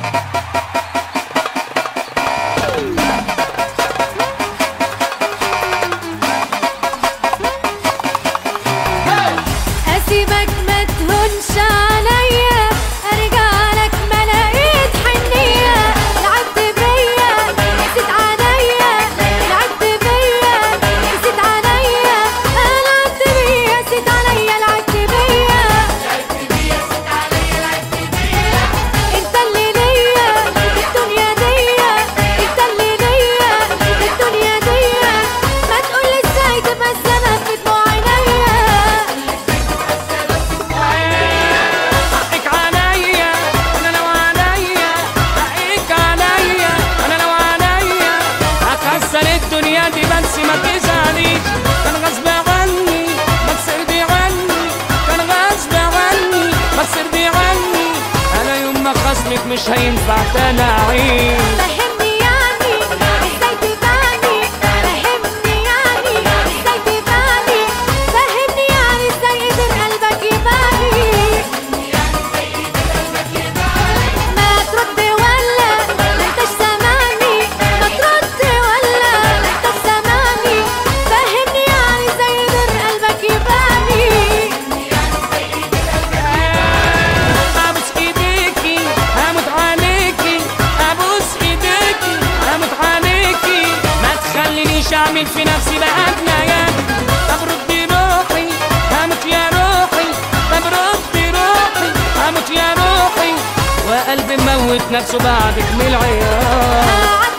اسيبك ما تهونش عليا، ارجع لك ما لقيت حنيه، لعبت بيا قست عليا، لعبت بيا قست عليا، لعبت بيا قست عليا، لعبت بيا قست عليا، لعبت بيا. انت اللي ليا الدنيا ديا، انت اللي ليا الدنيا ديا، ما تقولي ازاي تبقى السبب في دموع عينيا. الدنيا دي بس ما تزعليش، كان غصب عني ما تسردي عني، كان غصب عني ما تسردي عني، انا يوم ما خصمك مش هينفع تاني اعيش. فهمني يعني ازاي تبعني، فهمني يعني ازاي تبعني، فهمني يعني ازاي قدر قلبك يبعني. ما ترد ولا ما انتش سامعني، ما ترد ولا ما انتش سامعني، فهمني يعني ازاي قدر قلبك يبعني. ابوس ايديكي هموت عليكي، ابوس ايديكي هموت عليكي، ما تخلينيش اعمل في نفسي بقى جنايات. طب ردي روحي هموت يا روحي، طب ردي روحي هموت يا روحي، وقلبي موت نفسه بعدك من العياط.